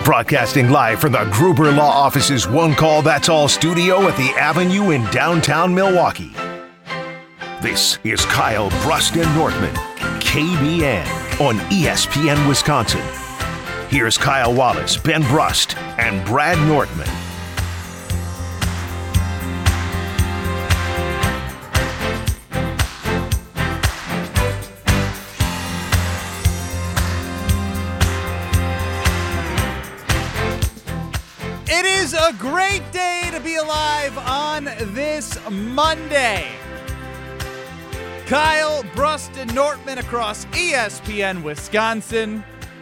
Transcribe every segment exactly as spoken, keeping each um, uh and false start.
Broadcasting live from the Gruber Law Office's One Call That's All studio at the Avenue in downtown Milwaukee. This is Kyle Brust and Nortman, K B N, on E S P N Wisconsin. Here's Kyle Wallace, Ben Brust, and Brad Nortman. It is a great day to be alive on this Monday. Kyle Brust and Nortman across E S P N Wisconsin.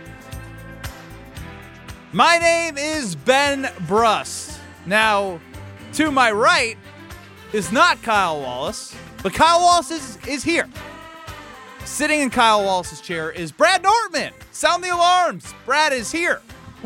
My name is Ben Brust. Now, to my right is not Kyle Wallace, but Kyle Wallace is, is here. Sitting in Kyle Wallace's chair is Brad Nortman. Sound the alarms. Brad is here.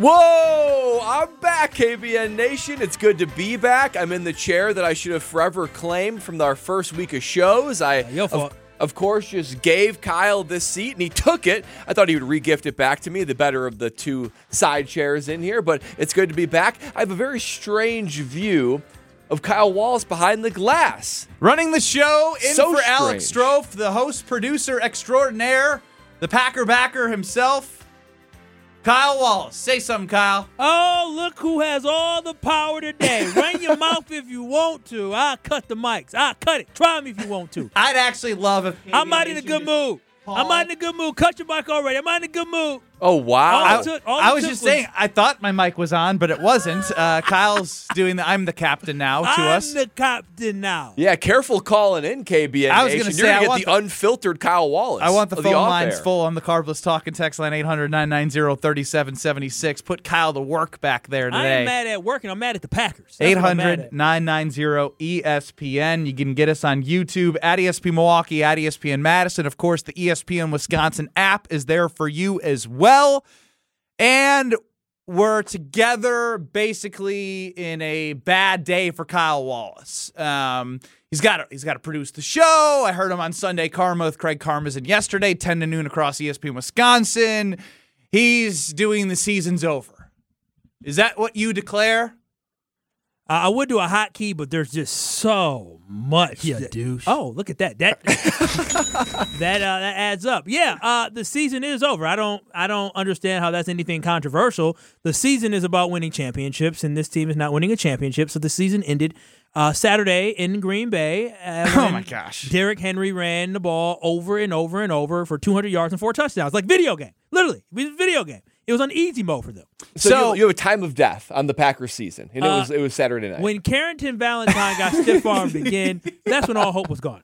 Whoa, I'm back, K B N Nation. It's good to be back. I'm in the chair that I should have forever claimed from our first week of shows. I, your fault. Of, of course, just gave Kyle this seat, and he took it. I thought he would re-gift it back to me, the better of the two side chairs in here, but it's good to be back. I have a very strange view of Kyle Wallace behind the glass. Running the show in So for Alex strange. Strofe, the host, producer extraordinaire, the Packer backer himself, Kyle Wallace. Say something, Kyle. Oh, look who has all the power today. Run your mouth if you want to. I'll cut the mics. I'll cut it. Try me if you want to. I'd actually love if I'm not in a good mood. I'm not in a good mood. Cut your mic already. I'm not in a good mood. Oh, wow. All I, it took- all I it was took just saying, I thought my mic was on, but it wasn't. Uh, Kyle's doing the I'm the captain now to I'm us. the captain now. Yeah, careful calling in, K B N I was Nation. gonna You're say, going I to get want the the- unfiltered Kyle Wallace. I want the of phone off lines air. full on the Carbless Talk and text line eight hundred, nine nine zero, three seven seven six. Put Kyle to work back there I today. ain't mad at working. I'm mad at the Packers. That's what I'm mad eight hundred, at. nine nine zero, E S P N. You can get us on YouTube at E S P Milwaukee, at E S P N Madison. Of course, the E S P N Wisconsin app is there for you as well. And we're together basically in a bad day for Kyle Wallace. Um, he's got to, he's got to produce the show. I heard him on Sunday Karma with Craig Karmazin yesterday, ten to noon across E S P N Wisconsin. He's doing the season's over. Is that what you declare? I I would do a hotkey, but there's just so much. You that- douche. Oh, look at that. That that uh, that adds up. Yeah, uh, the season is over. I don't I don't understand how that's anything controversial. The season is about winning championships, and this team is not winning a championship. So the season ended uh, Saturday in Green Bay. Uh, Oh when my gosh. Derrick Henry ran the ball over and over and over for two hundred yards and four touchdowns, like video game. Literally, it was a video game. It was on easy mode for them. So, So- you, you have a time of death on the Packers season, and it Uh, was it was Saturday night. When Carrington Valentine got stiff armed again, that's when all hope was gone.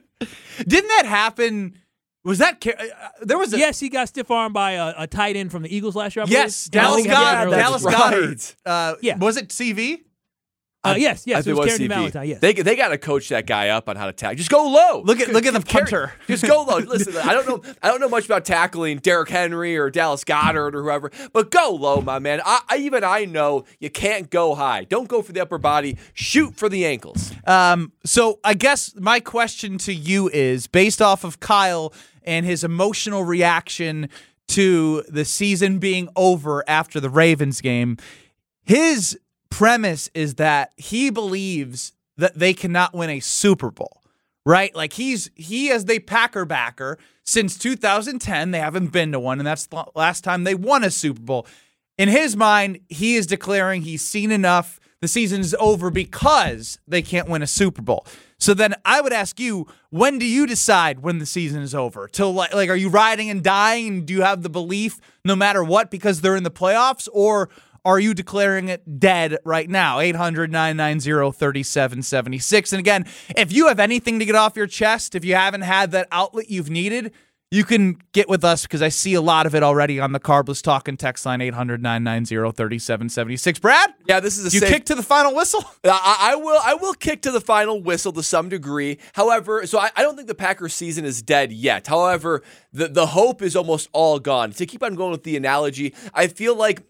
Didn't that happen? Was that Car- uh, there was a Yes, he got stiff armed by a, a tight end from the Eagles last year. I believe. yes, And Dallas also he had Goddard, an early- Dallas That's Goddard. right. Uh, Yeah. was it C V? Uh, yes, I yes, think it was C Carrington V. Valentine. Yes. They they got to coach that guy up on how to tackle. Just go low. Look at- look at the Carry- punter. Just go low. Listen, I don't know. I don't know much about tackling Derrick Henry or Dallas Goddard or whoever, but go low, my man. I, I even I know you can't go high. Don't go for the upper body. Shoot for the ankles. Um, so I guess my question to you is, based off of Kyle and his emotional reaction to the season being over after the Ravens game, his premise is that he believes that they cannot win a Super Bowl, right? Like he's he as the Packer backer since two thousand ten, they haven't been to one, and that's the last time they won a Super Bowl. In his mind, he is declaring he's seen enough. The season is over because they can't win a Super Bowl. So then I would ask you, when do you decide when the season is over? Till like, like are you riding and dying? Do you have the belief no matter what because they're in the playoffs, or are you declaring it dead right now? eight hundred, nine nine zero, three seven seven six. And again, if you have anything to get off your chest, if you haven't had that outlet you've needed, you can get with us because I see a lot of it already on the Carbless Talk and text line eight hundred, nine nine zero, three seven seven six. Brad? Yeah, this is a You safe. kick to the final whistle? I, I will. I will kick to the final whistle to some degree. However, so I, I don't think the Packers season is dead yet. However, the the hope is almost all gone. To keep on going with the analogy, I feel like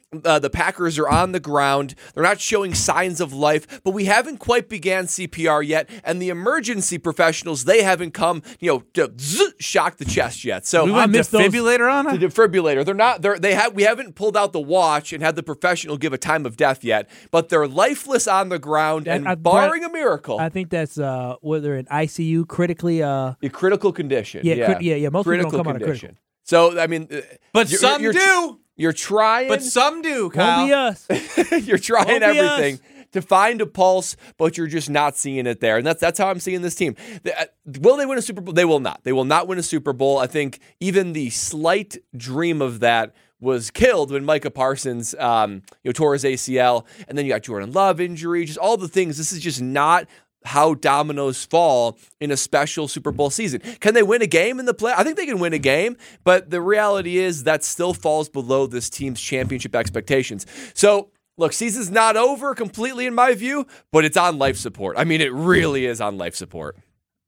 uh, the Packers are on the ground. They're not showing signs of life, but we haven't quite began C P R yet, and the emergency professionals, they haven't come, you know, to zzz, shock the chest yet. So We went defibrillator on the it? defibrillator. They're not. They're, they have. We haven't pulled out the watch and had the professional give a time of death yet, but they're lifeless on the ground, and I- I- barring a miracle, I think that's uh, whether in I C U, critically. Uh, a critical condition. Yeah, yeah, crit- yeah, yeah, most people critical don't come out of condition. So I mean, uh, But you're- some you're, do. You're trying. But some do, Kyle. won't be us. You're trying Won't be everything us. to find a pulse, but you're just not seeing it there. And that's that's how I'm seeing this team. The- uh, Will they win a Super Bowl? They will not. They will not win a Super Bowl. I think even the slight dream of that was killed when Micah Parsons um, you know, tore his A C L, and then you got Jordan Love injury, just all the things. This is just not how dominoes fall in a special Super Bowl season. Can they win a game in the play? I think they can win a game, but the reality is that still falls below this team's championship expectations. So, look, season's not over completely in my view, but it's on life support. I mean, it really is on life support.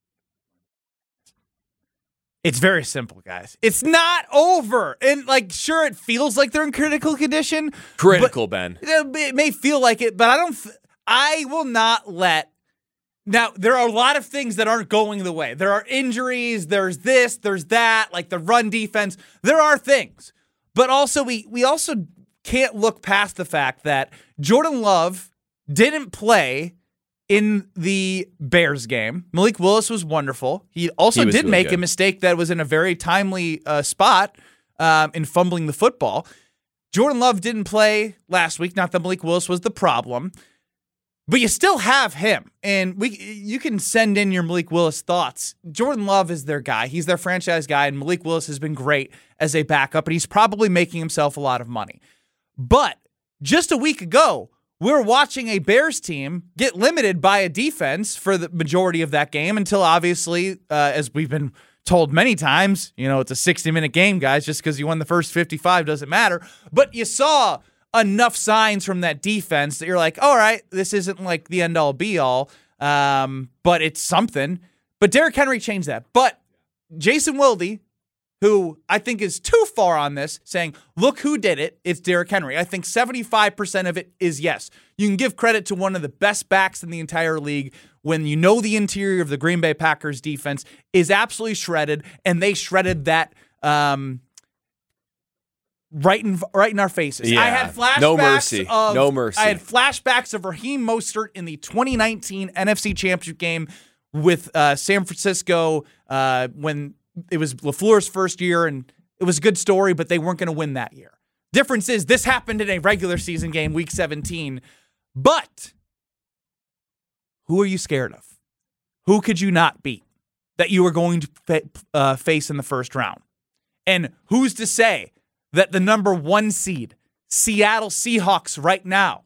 It's very simple, guys. It's not over. And, like, sure, it feels like they're in critical condition. Critical, Ben. It may feel like it, but I don't. Th- I will not let. Now, there are a lot of things that aren't going the way. There are injuries. There's this. There's that. Like the run defense. There are things, but also we we also can't look past the fact that Jordan Love didn't play in the Bears game. Malik Willis was wonderful. He also He was did really make good. a mistake that was in a very timely uh, spot um, in fumbling the football. Jordan Love didn't play last week. Not that Malik Willis was the problem, but you still have him. And we you can send in your Malik Willis thoughts. Jordan Love is their guy. He's their franchise guy, and Malik Willis has been great as a backup, and he's probably making himself a lot of money. But just a week ago, we were watching a Bears team get limited by a defense for the majority of that game until obviously, uh, as we've been told many times, you know, it's a sixty-minute game, guys. Just because you won the first fifty-five doesn't matter. But you saw enough signs from that defense that you're like, all right, this isn't like the end-all, be-all, um, but it's something. But Derrick Henry changed that. But Jason Wilde, who I think is too far on this, saying, look who did it, it's Derrick Henry. I think seventy-five percent of it is yes. You can give credit to one of the best backs in the entire league when you know the interior of the Green Bay Packers defense is absolutely shredded, and they shredded that um, right in right in our faces. Yeah. I had flashbacks No mercy. of No mercy. I had flashbacks of Raheem Mostert in the twenty nineteen N F C Championship game with uh, San Francisco uh, when it was LaFleur's first year, and it was a good story, but they weren't going to win that year. Difference is this happened in a regular season game, week seventeen. But who are you scared of? Who could you not beat that you are going to fa- uh, face in the first round? And who's to say that the number one seed, Seattle Seahawks right now,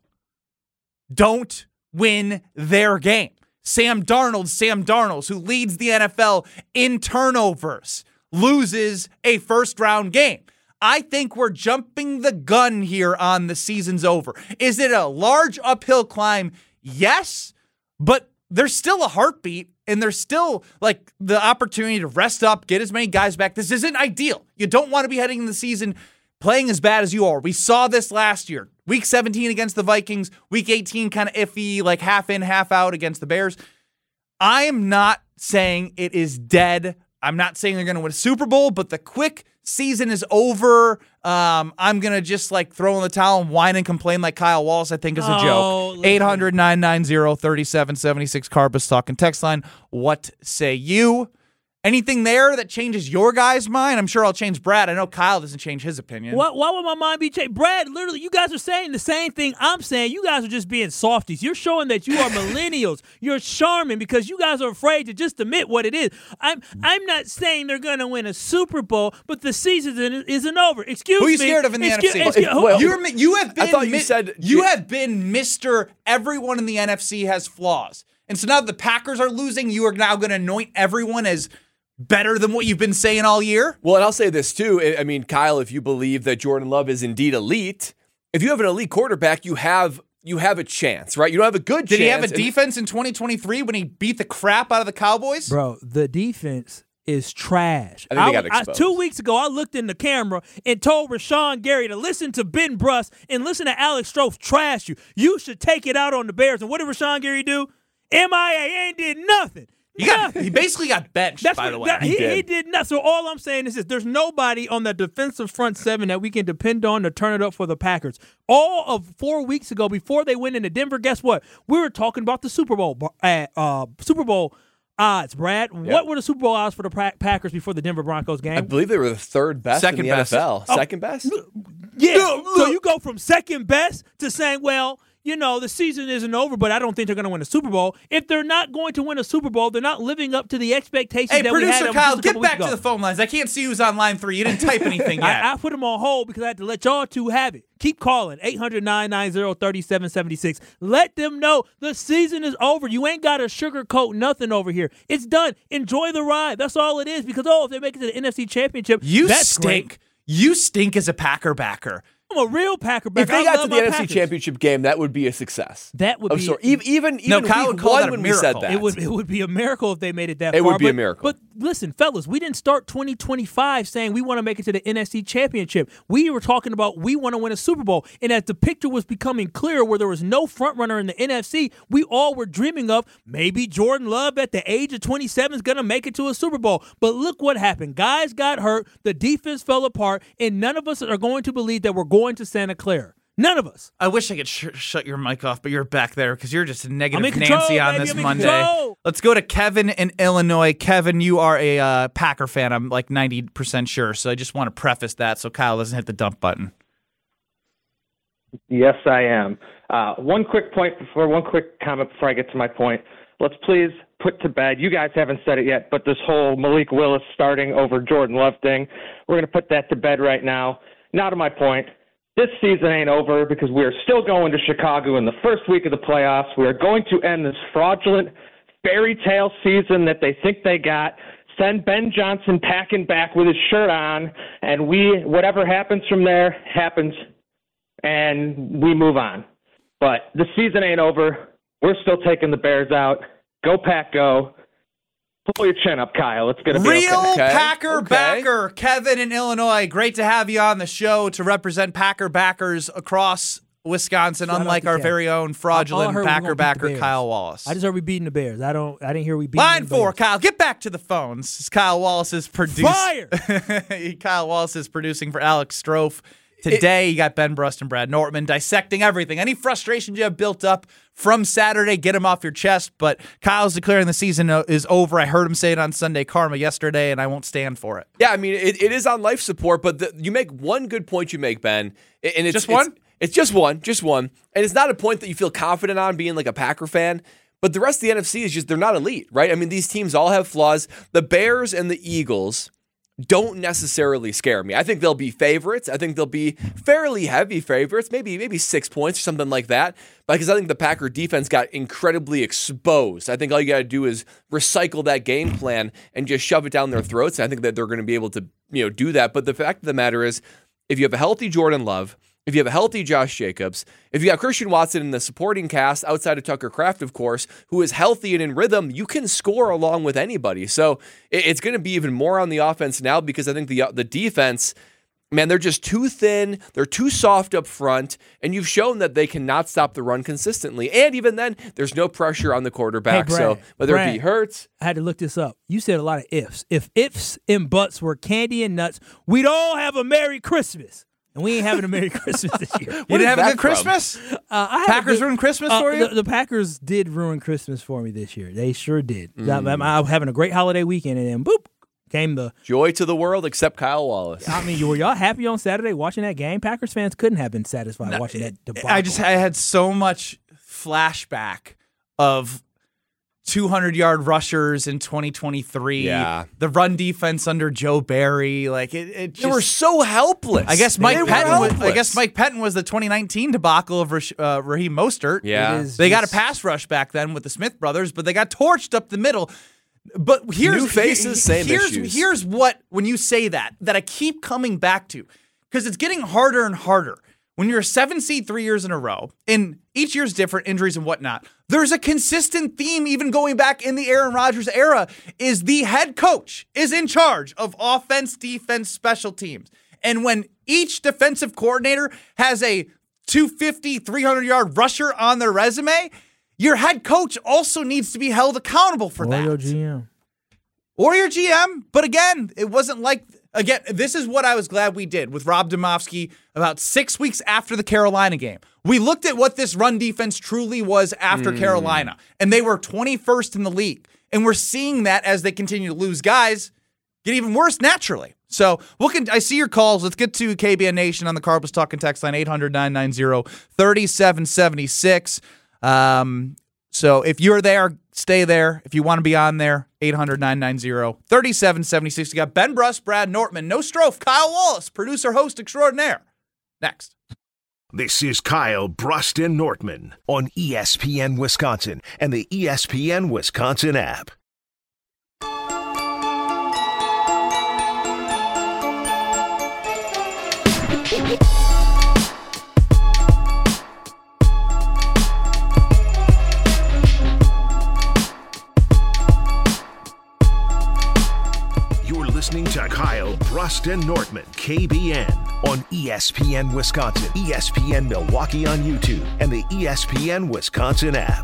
don't win their game? Sam Darnold, Sam Darnold, who leads the N F L in turnovers, loses a first-round game. I think we're jumping the gun here on the season's over. Is it a large uphill climb? Yes, but there's still a heartbeat, and there's still like the opportunity to rest up, get as many guys back. This isn't ideal. You don't want to be heading in the season playing as bad as you are. We saw this last year. Week seventeen against the Vikings. Week eighteen kind of iffy, like half in, half out against the Bears. I am not saying it is dead. I'm not saying they're going to win a Super Bowl, but the quick season is over. Um, I'm going to just like throw in the towel and whine and complain like Kyle Wallace, I think is a Oh, joke. eight hundred, nine nine zero, three seven seven six Carbus talking text line. What say you? Anything there that changes your guys' mind? I'm sure I'll change Brad. I know Kyle doesn't change his opinion. Why, why would my mind be changed? Brad, literally, you guys are saying the same thing I'm saying. You guys are just being softies. You're showing that you are millennials. You're charming because you guys are afraid to just admit what it is. I'm I'm not saying they're going to win a Super Bowl, but the season isn't over. Excuse me. Who are you scared of in the Excuse- N F C? excuse- who- Well, You're, you have been. I thought you mi- said- you have been Mister Everyone in the N F C has flaws, and so now the Packers are losing. You are now going to anoint everyone as better than what you've been saying all year. Well, and I'll say this too. I- I mean, Kyle, if you believe that Jordan Love is indeed elite, if you have an elite quarterback, you have you have a chance, right? You don't have a good Did chance. he have a and- defense in twenty twenty-three when he beat the crap out of the Cowboys? Bro, the defense is trash. I think they got I, exposed. two weeks ago, I looked in the camera and told Rashawn Gary to listen to Ben Bruss and listen to Alex Strofe trash you. You should take it out on the Bears. And what did Rashawn Gary do? M I A ain't did nothing. He, got, he basically got benched, That's by what, the way. that- he, He did. he did not. So all I'm saying is this: there's nobody on the defensive front seven that we can depend on to turn it up for the Packers. All of four weeks ago, before they went into Denver, guess what? We were talking about the Super Bowl, uh, uh, Super Bowl odds. Brad, what were the Super Bowl odds for the pra- Packers before the Denver Broncos game? I believe they were the third best Second in the best. N F L. Oh. Second best? Yeah. So you go from second best to saying, well, you know, the season isn't over, but I don't think they're going to win a Super Bowl. If they're not going to win a Super Bowl, they're not living up to the expectations Hey, that we had. producer of Kyle, just a get couple weeks back to ago. the phone lines. I can't see who's on line three. You didn't type anything yet. I, I put them on hold because I had to let y'all two have it. Keep calling, eight hundred, nine nine zero, three seven seven six. Let them know the season is over. You ain't got to sugarcoat nothing over here. It's done. Enjoy the ride. That's all it is. Because, oh, if they make it to the N F C Championship, you that's stink. great. You stink as a Packer backer. I'm a real Packer backer. If they I got love to the my N F C Packers. Championship game, that would be a success. That would Of be sort. Even even, No, even Kyle week would call one that a when we said miracle. that. It would it would be a miracle if they made it that It far. would be a but, miracle. But listen, fellas, we didn't start twenty twenty-five saying we want to make it to the N F C Championship. We were talking about we want to win a Super Bowl. And as the picture was becoming clearer where there was no front runner in the N F C, we all were dreaming of maybe Jordan Love at the age of twenty-seven is going to make it to a Super Bowl. But look what happened. Guys got hurt, the defense fell apart, and none of us are going to believe that we're going to Santa Clara. None of us. I wish I could sh- shut your mic off, but you're back there because you're just a negative I'm in control, Nancy on baby, this I'm in Monday. control. Let's go to Kevin in Illinois. Kevin, you are a uh, Packer fan. I'm like ninety percent sure, so I just want to preface that so Kyle doesn't hit the dump button. Yes, I am. Uh, one quick point before, one quick comment before I get to my point. Let's please put to bed, you guys haven't said it yet, but this whole Malik Willis starting over Jordan Love thing, we're going to put that to bed right now. Now to my point. This season ain't over because we are still going to Chicago in the first week of the playoffs. We are going to end this fraudulent fairy tale season that they think they got, send Ben Johnson packing back with his shirt on, and we, whatever happens from there, happens, and we move on. But the season ain't over. We're still taking the Bears out. Go Pack, go. Pull your chin up, Kyle. It's going to be Real okay. Okay, Packer okay. backer, Kevin in Illinois. Great to have you on the show to represent Packer backers across Wisconsin, Shout out unlike to our Kevin. very own All I fraudulent heard was we Packer gonna beat the backer, Bears. Kyle Wallace. I just heard we beating the Bears. I don't. I didn't hear we beat Line the four, Bears. Kyle. Get back to the phones. It's Kyle Wallace is producing. Fire! Kyle Wallace is producing for Alex Strofe. Today, you got Ben Brust and Brad Nortman dissecting everything. Any frustrations you have built up from Saturday, get them off your chest. But Kyle's declaring the season is over. I heard him say it on Sunday Karma yesterday, and I won't stand for it. Yeah, I mean, it, it is on life support, but the, you make one good point you make, Ben. And it's Just one? It's, it's just one, just one. And it's not a point that you feel confident on being like a Packer fan. But the rest of the N F C is just, they're not elite, right? I mean, these teams all have flaws. The Bears and the Eagles don't necessarily scare me. I think they'll be favorites. I think they'll be fairly heavy favorites, maybe maybe six points or something like that. Because I think the Packer defense got incredibly exposed. I think all you got to do is recycle that game plan and just shove it down their throats. I think that they're going to be able to, you know, do that. But the fact of the matter is, if you have a healthy Jordan Love, if you have a healthy Josh Jacobs, if you got Christian Watson in the supporting cast outside of Tucker Kraft, of course, who is healthy and in rhythm, you can score along with anybody. So it's going to be even more on the offense now because I think the the defense, man, they're just too thin. They're too soft up front, and you've shown that they cannot stop the run consistently. And even then, there's no pressure on the quarterback. Hey, Brad, so whether Brad. it be Hurts, I had to look this up. You said a lot of ifs. If ifs and buts were candy and nuts, we'd all have a Merry Christmas. And we ain't having a Merry Christmas this year. You What didn't is have a that good from? Christmas? Uh, I had a Packers good- ruined Christmas uh, for you? The, the Packers did ruin Christmas for me this year. They sure did. Mm. I, I was having a great holiday weekend, and then boop came the. joy to the world except Kyle Wallace. I mean, were y'all happy on Saturday watching that game? Packers fans couldn't have been satisfied watching that debacle. I just I had so much flashback of two hundred yard rushers in twenty twenty-three. Yeah. The run defense under Joe Barry. Like it, it just, They were so helpless. I guess They Mike were Pettin was, I helpless. guess Mike Pettin was the twenty nineteen debacle of Rash, uh, Raheem Mostert. Yeah. It is They got a just- pass rush back then with the Smith brothers, but they got torched up the middle. But here's New faces, same here's, issues. Here's what when you say that that I keep coming back to because it's getting harder and harder. when you're a seven seed three years in a row, and each year's different, injuries and whatnot, there's a consistent theme even going back in the Aaron Rodgers era is the head coach is in charge of offense, defense, special teams. And when each defensive coordinator has a two fifty, three hundred yard rusher on their resume, your head coach also needs to be held accountable for or that. Or your G M. Or your G M. But again, it wasn't like, again, this is what I was glad we did with Rob Domofsky about six weeks after the Carolina game. We looked at what this run defense truly was after mm. Carolina, and they were twenty-first in the league. And we're seeing that as they continue to lose guys, get even worse naturally. So we'll con- I see your calls. Let's get to K B N Nation on the Carpus Talking text line, eight hundred, nine nine zero, three seven seven six. Um, so if you're there, stay there. If you want to be on there, eight hundred, nine nine zero, three seven seven six. You got Ben Brust, Brad Nortman, no Strofe, Kyle Wallace, producer, host extraordinaire. Next. This is Kyle Brust and Nortman on E S P N Wisconsin and the E S P N Wisconsin app. You're listening to Kyle Brust and Nortman, K B N, on E S P N Wisconsin, E S P N Milwaukee on YouTube, and the E S P N Wisconsin app.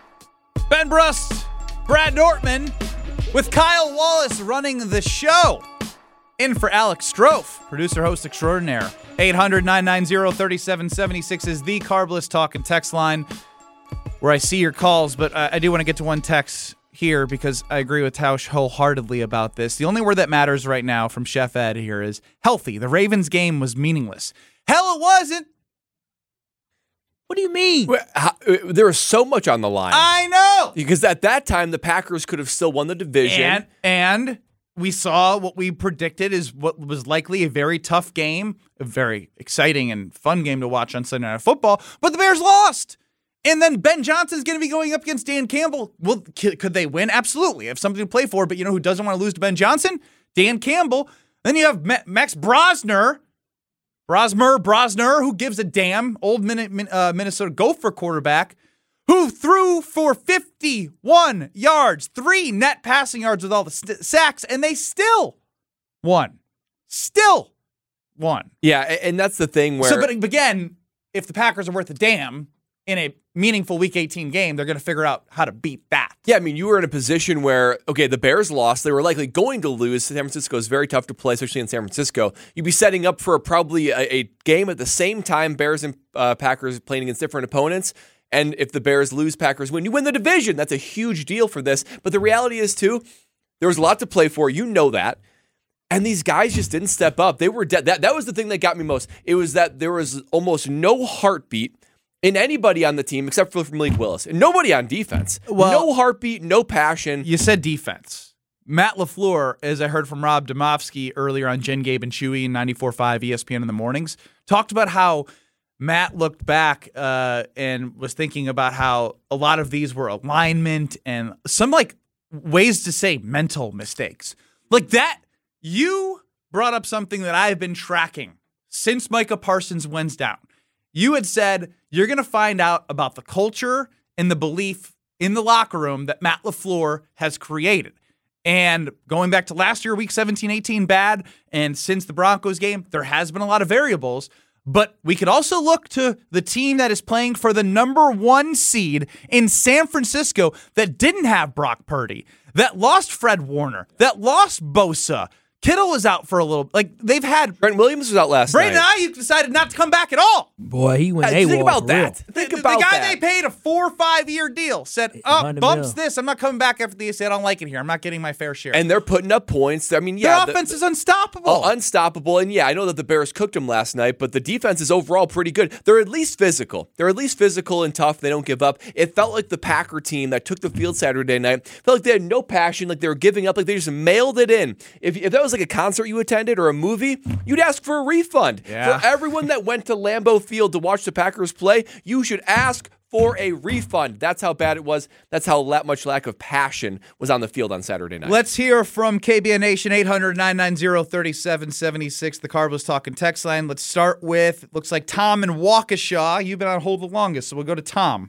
Ben Brust, Brad Nortman, with Kyle Wallace running the show. In for Alex Strofe, producer, host extraordinaire. eight hundred, nine nine zero, three seven seven six is the Carbless Talk and text line where I see your calls, but I, I do want to get to one text here because I agree with Tausch wholeheartedly about this. The only word that matters right now from Chef Ed here is healthy. The Ravens game was meaningless. Hell, it wasn't. What do you mean? There was so much on the line. I know. Because at that time, the Packers could have still won the division. And, and we saw what we predicted is what was likely a very tough game, a very exciting and fun game to watch on Sunday Night Football, but the Bears lost. And then Ben Johnson's going to be going up against Dan Campbell. Well, could they win? Absolutely. Have something to play for, but you know who doesn't want to lose to Ben Johnson? Dan Campbell. Then you have Max Brosner, Brosmer, Brosner, who gives a damn, old Minnesota Gopher quarterback, who threw for fifty-one yards, three net passing yards with all the st- sacks, and they still won. Still won. Yeah, and that's the thing where... So, but again, if the Packers are worth a damn in a meaningful Week eighteen game, they're going to figure out how to beat that. Yeah, I mean, you were in a position where, okay, the Bears lost. They were likely going to lose. San Francisco is very tough to play, especially in San Francisco. You'd be setting up for a, probably a, a game at the same time, Bears and uh, Packers playing against different opponents. And if the Bears lose, Packers win, you win the division. That's a huge deal for this. But the reality is, too, there was a lot to play for. You know that. And these guys just didn't step up. They were dead. That, that was the thing that got me most. It was that there was almost no heartbeat in anybody on the team except for Malik Willis. And nobody on defense. Well, no heartbeat, no passion. You said defense. Matt LaFleur, as I heard from Rob Domofsky earlier on Jen, Gabe, and Chewy in ninety-four point five E S P N in the mornings, talked about how Matt looked back uh, and was thinking about how a lot of these were alignment and some like ways to say mental mistakes. Like that, you brought up something that I've been tracking since Micah Parsons went down. You had said you're going to find out about the culture and the belief in the locker room that Matt LaFleur has created. And going back to last year, week seventeen eighteen, bad. And since the Broncos game, there has been a lot of variables. But we could also look to the team that is playing for the number one seed in San Francisco that didn't have Brock Purdy, that lost Fred Warner, that lost Bosa. Kittle was out for a little. Like, they've had... Brent Williams was out last Brandon night. Brandon Ayuk decided not to come back at all. Boy, he went uh, AWOL. Think about that. Real. Think the, about the guy that. they paid a four or five year deal said, oh, bumps this. I'm not coming back after this. I don't like it here. I'm not getting my fair share. And they're putting up points. I mean, yeah. Their offense the, is unstoppable. Oh, unstoppable. And yeah, I know that the Bears cooked them last night, but the defense is overall pretty good. They're at least physical. They're at least physical and tough. They don't give up. It felt like the Packer team that took the field Saturday night felt like they had no passion, like they were giving up, like they just mailed it in. If, if that was like a concert you attended or a movie, you'd ask for a refund. Yeah. For everyone that went to Lambeau Field to watch the Packers play, you should ask for a refund. That's how bad it was. That's how la- much lack of passion was on the field on Saturday night. Let's hear from K B N Nation, eight hundred, nine nine zero, three seven seven six, the Carbless Talking text line. Let's start with, looks like Tom in Waukesha. You've been on hold the longest, so we'll go to Tom.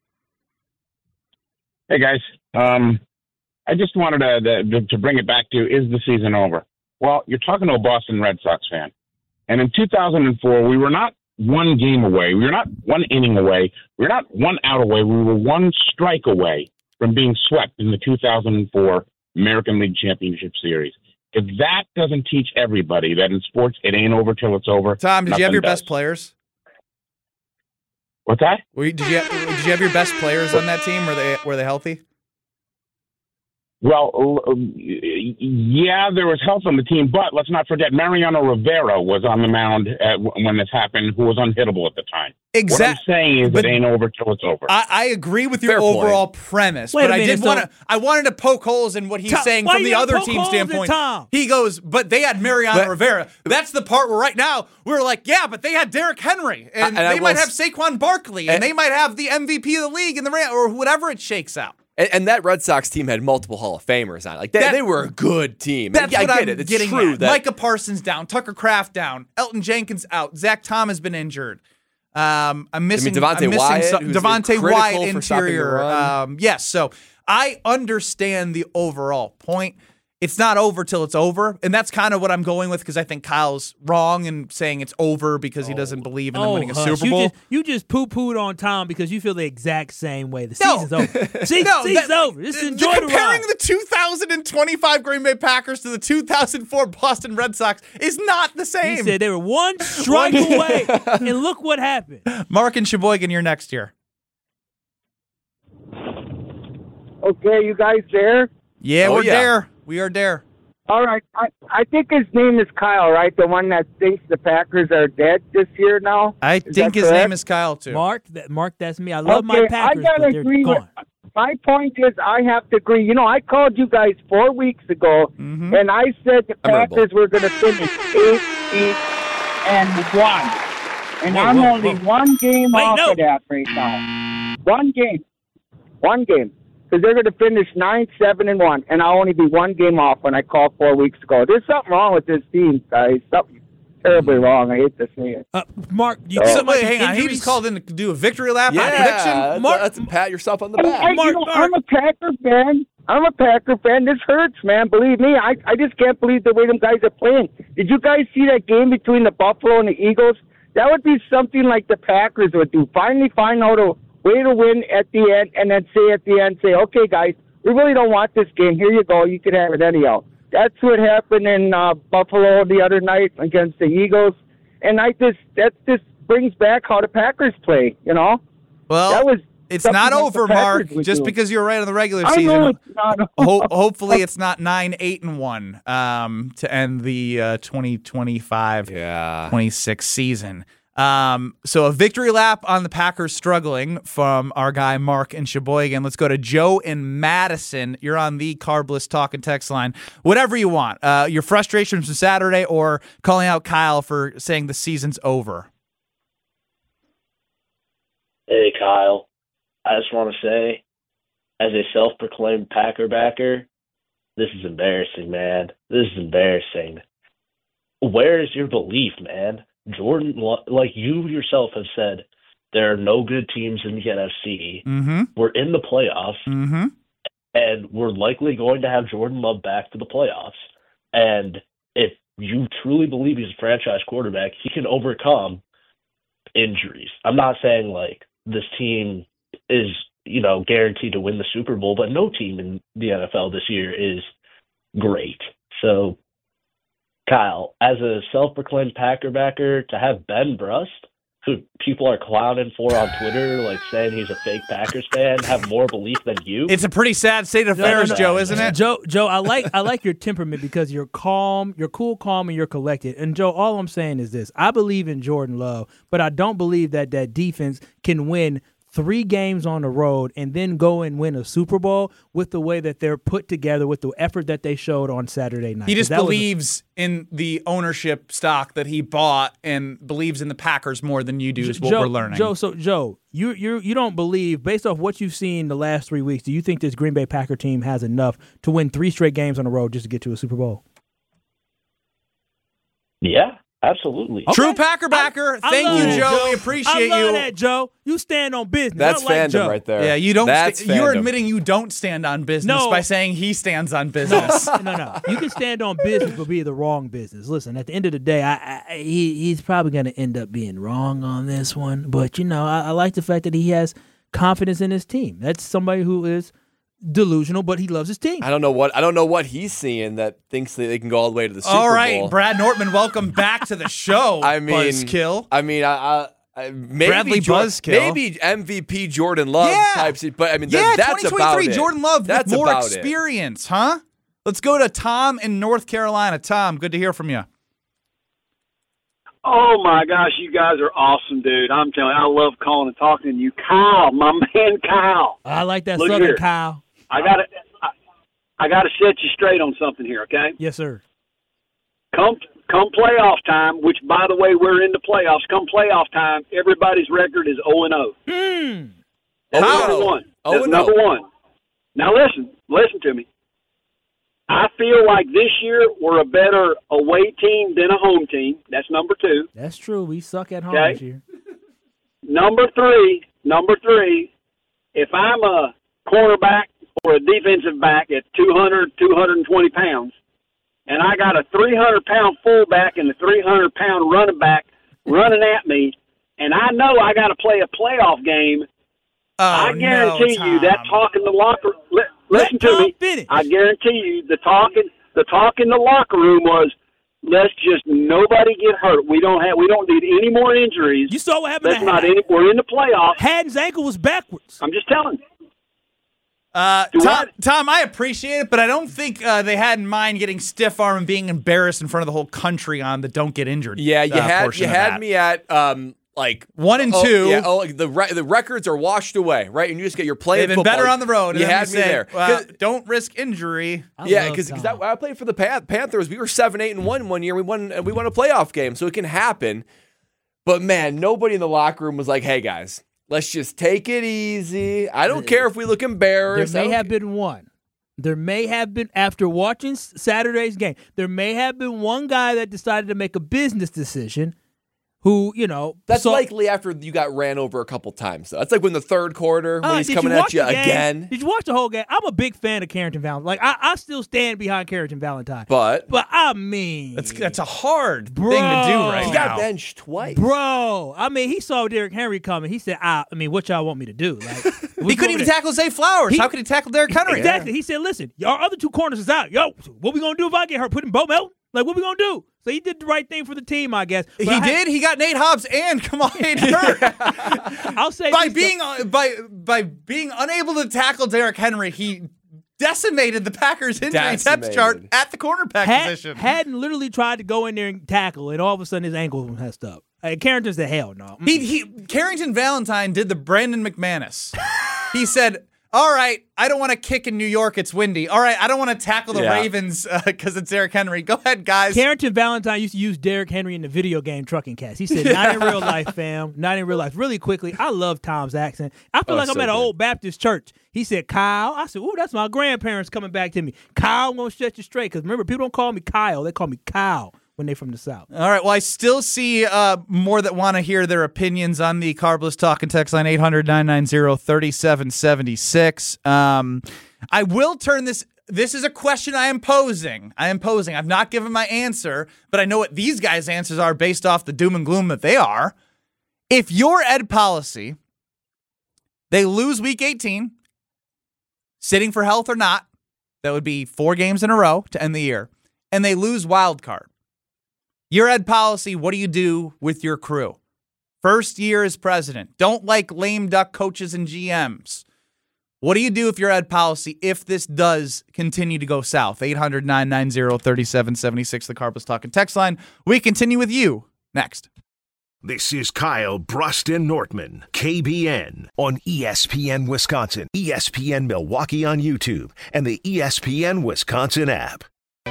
Hey, guys. Um, I just wanted to, to to bring it back to, is the season over? Well, you're talking to a Boston Red Sox fan. And in two thousand four, we were not one game away. We were not one inning away. We were not one out away. We were one strike away from being swept in the two thousand four American League Championship Series. If that doesn't teach everybody that in sports it ain't over till it's over. Tom, did you have your does. best players? What's that? Were you, did you have, did you have your best players on that team? Were they were they healthy? Well, yeah, there was health on the team, but let's not forget Mariano Rivera was on the mound at, when this happened, who was unhittable at the time. Exactly. What I'm saying is it ain't over till it's over. I, I agree with your Fair overall point. premise, Wait but a I minute, did so- want to. I wanted to poke holes in what he's Tom, saying why from you the gotta other poke team holes in standpoint. Tom? He goes, but they had Mariano But- Rivera. That's the part where right now we're like, yeah, but they had Derrick Henry, and, I- and I they might will have s- Saquon Barkley, and, and- they might have the M V P of the league in the Ram, or whatever it shakes out. And, and that Red Sox team had multiple Hall of Famers on it. Like they, That- they were a good team. That's I what get I'm it. It's getting true at. that Micah Parsons down, Tucker Kraft down, Elton Jenkins out, Zach Tom has been injured. Um, I'm missing Devontae I'm missing Wyatt, some, who's Devontae critical Wyatt for stopping the interior. run. Um, yes, so I understand the overall point. It's not over till it's over, and that's kind of what I'm going with because I think Kyle's wrong in saying it's over because he doesn't believe in them Oh, winning a hush. Super You Bowl. just, you just poo-pooed on Tom because you feel the exact same way. The No. season's over. Se- No, season's that- over. Just the- enjoy the comparing ride. the two thousand twenty-five Green Bay Packers to the two thousand four Boston Red Sox is not the He same. said they were one strike away, and look what happened. Mark and Sheboygan, you're next year. Okay, you guys there? Yeah, Oh, we're yeah. there. We are there. All right. I, I think his name is Kyle, right? The one that thinks the Packers are dead this year now? I Is think that his correct? name is Kyle, too. Mark, that, Mark, that's me. I love okay, my Packers, I gotta but they're agree gone. with. My point is, I have to agree. You know, I called you guys four weeks ago, Mm-hmm. and I said the Memorable. Packers were going to finish eight, eight, and one. And Whoa, I'm whoa, only whoa. one game Wait, off no. of that right now. One game, one game, because they're going to finish nine, seven, and one, and I'll only be one game off when I called four weeks ago. There's something wrong with this team, guys. Something terribly wrong. I hate to say it. Uh, Mark, you So- think So, wait, about hang on. He injuries? just called in to do a victory lap yeah, on prediction? that's, Mark- that's a pat yourself on the Hey, back. hey, Mark, you know, Mark. I'm a Packer fan. I'm a Packer fan. This hurts, man. Believe me, I I just can't believe the way them guys are playing. Did you guys see that game between the Buffalo and the Eagles? That would be something like the Packers would do. Finally find out a way to win at the end, and then say at the end, say, okay, guys, we really don't want this game. Here you go. You can have it anyhow. That's what happened in uh, Buffalo the other night against the Eagles. And I just that just brings back how the Packers play, you know? Well, That was it's something not like the over, Packers Mark. would Just do. because you're right on the regular I know season. it's not Ho- hopefully, it's not nine, eight, and one um, to end the uh, twenty twenty-five Yeah. twenty-six season. Um, so a victory lap on the Packers struggling from our guy Mark in Sheboygan. Let's go to Joe in Madison. You're on the Carbless Talk and Text line. Whatever you want. Uh, your frustrations from Saturday or calling out Kyle for saying the season's over. Hey, Kyle. I just want to say, as a self-proclaimed Packer backer, this is embarrassing, man. This is embarrassing. Where is your belief, man? Jordan, like you yourself have said, there are no good teams in the N F C. Mm-hmm. We're in the playoffs, Mm-hmm. and we're likely going to have Jordan Love back to the playoffs. And if you truly believe he's a franchise quarterback, he can overcome injuries. I'm not saying, like, this team is, you know, guaranteed to win the Super Bowl, but no team in the N F L this year is great. So, Kyle, as a self-proclaimed Packer backer, to have Ben Brust, who people are clowning for on Twitter, like saying he's a fake Packers fan, have more belief than you. It's a pretty sad state of No, no, affairs, no. Joe, isn't it? Joe, Joe, I like I like your temperament because you're calm, you're cool, calm, and you're collected. And Joe, all I'm saying is this: I believe in Jordan Love, but I don't believe that that defense can win three games on the road and then go and win a Super Bowl with the way that they're put together, with the effort that they showed on Saturday night. He just that believes a, in the ownership stock that he bought and believes in the Packers more than you do is what Joe, we're learning. Joe, so Joe, you you you don't believe, based off what you've seen the last three weeks, do you think this Green Bay Packer team has enough to win three straight games on the road just to get to a Super Bowl? Yeah. Absolutely. Okay. True Packer backer. I, I Thank you, that, Joe. Joe. We appreciate I love you. that, Joe. You stand on business. That's I like fandom Joe. right there. Yeah, you don't. That's St- you're fandom. admitting you don't stand on business No. by saying he stands on business. No, no, no. You can stand on business, but be the wrong business. Listen, at the end of the day, I, I he he's probably going to end up being wrong on this one. But you know, I, I like the fact that he has confidence in his team. That's somebody who is delusional, but he loves his team. I don't know what I don't know what he's seeing that thinks that they can go all the way to the Super All right, Bowl. Brad Nortman, welcome back to the show. I mean, Buzzkill. I mean, I, I, I maybe Bradley Jor- Buzzkill. maybe M V P Jordan Love Yeah. types, but I mean, yeah, that, that's twenty twenty-three about it. Jordan Love That's with more about it. experience, huh? Let's go to Tom in North Carolina. Tom, good to hear from you. Oh, my gosh, you guys are awesome, dude. I'm telling you, I love calling and talking to you. Kyle, my man Kyle. I like that Look Southern here. Kyle. I got to I, I got to set you straight on something here, okay? Yes, sir. Come come playoff time, which, by the way, we're in the playoffs. Come playoff time, everybody's record is oh and oh. Hmm. That's How? number one. Oh That's and number oh. one. Now, listen. Listen to me. I feel like this year we're a better away team than a home team. That's number two. That's true. We suck at home Okay. this year. Number three, number three, if I'm a cornerback or a defensive back at two hundred, two hundred twenty pounds, and I got a three hundred pound fullback and a three hundred pound running back running at me, and I know I got to play a playoff game, Oh, I guarantee no, you that Tom. talk in the locker li- listen to Tom me. finish. I guarantee you the talk in the talk in the locker room was, let's just nobody get hurt. We don't have we don't need any more injuries. You saw what happened Let's to not Haddon. any, we're in the playoffs. Haddon's ankle was backwards. I'm just telling you. Uh, Do Tom, what? Tom, I appreciate it, but I don't think uh, they had in mind getting stiff arm and being embarrassed in front of the whole country on the don't get injured. Yeah, you uh, had portion you of had that. me at um like One and oh, two. Yeah, oh, like the re- the records are washed away, right? And you just get your playing. They've been football. better on the road. and You then had we me say, there. well, 'Cause- don't risk injury. I Yeah, love because Tom. I played for the Pan- Panthers. We were seven, eight, and one one year. We won. We won a playoff game, so it can happen. But man, nobody in the locker room was like, "Hey guys, let's just take it easy. I don't care if we look There embarrassed." I may don't have ca- been one. There may have been, after watching S- Saturday's game, there may have been one guy that decided to make a business decision who, you know. That's saw- likely after you got ran over a couple times. Though. That's like when the third quarter when Uh, he's did coming you at watch you the game? again. Did you watch the whole game? I'm a big fan of Carrington Valentine. Like, I, I still stand behind Carrington Valentine. But But I mean. That's that's a hard Bro. thing to do right he now. got benched twice. Bro, I mean, he saw Derrick Henry coming. He said, I, I mean, what y'all want me to do? Like, He couldn't even tackle Zay Flowers. He- How could he tackle Derrick Henry? Exactly. He said, listen, our other two corners is out. Yo, what we going to do if I get hurt? Put in Bo Melton? Like, what we going to do? So he did the right thing for the team, I guess. But He I- did. He got Nate Hobbs and Kamal Hurt. I'll say by this, being uh, by by being unable to tackle Derrick Henry, he decimated the Packers' injury depth Decimated. chart at the cornerback Had, position. Hadden literally tried to go in there and tackle, and all of a sudden his ankle was messed up. Uh, Carrington said, hell no. He, he Carrington Valentine did the Brandon McManus. He said, all right, I don't want to kick in New York. It's windy. All right, I don't want to tackle the Yeah. Ravens because it's Derrick Henry. Go ahead, guys. Carrington Valentine used to use Derrick Henry in the video game Trucking Cast. He said, not in real life, fam. Not in real life. Really quickly, I love Tom's accent. I feel Oh, like I'm so at an good. old Baptist church. He said, Kyle. I said, ooh, that's my grandparents coming back to me. Kyle, I'm going to set you straight. Because remember, people don't call me Kyle. They call me Kyle when they're from the South. All right. Well, I still see uh, more that want to hear their opinions on the Carbless Talk and Text line eight hundred, nine nine zero, three seven seven six. Um, I will turn this. This is a question I am posing. I am posing. I've not given my answer, but I know what these guys' answers are based off the doom and gloom that they are. If your ed policy, they lose week eighteen, sitting for health or not, that would be four games in a row to end the year, and they lose wild card. Your ed policy, what do you do with your crew? First year as president. Don't like lame duck coaches and G Ms. What do you do if your ed policy, if this does continue to go south? eight hundred, nine nine zero, three seven seven six, the Carbless Talk and Text line. We continue with you next. This is Kyle Bruston Nortman, K B N, on E S P N Wisconsin, E S P N Milwaukee on YouTube, and the E S P N Wisconsin app.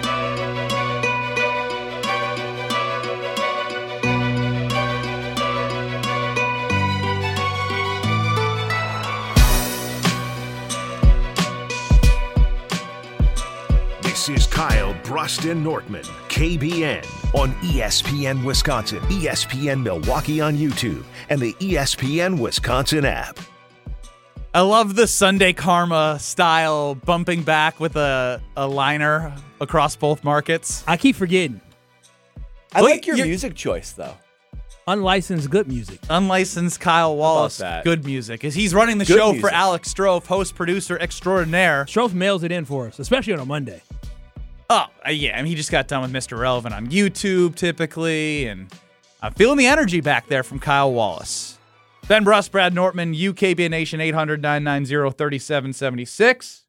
This is Kyle Bruston Nortman, K B N, on E S P N Wisconsin, E S P N Milwaukee on YouTube, and the E S P N Wisconsin app. I love the Sunday Karma style bumping back with a, a liner across both markets. I keep forgetting. I Well, like your you're- music choice, though. Unlicensed good music. Unlicensed Kyle Wallace, that? good music. Is He's running the Good show music. for Alex Strofe, host, producer extraordinaire. Strofe mails it in for us, especially on a Monday. Oh, uh, yeah. I mean, he just got done with Mister Relevant on YouTube, typically, and I'm feeling the energy back there from Kyle Wallace. Ben Bruss, Brad Nortman, U K B N Nation, eight hundred, nine nine zero, three seven seven six.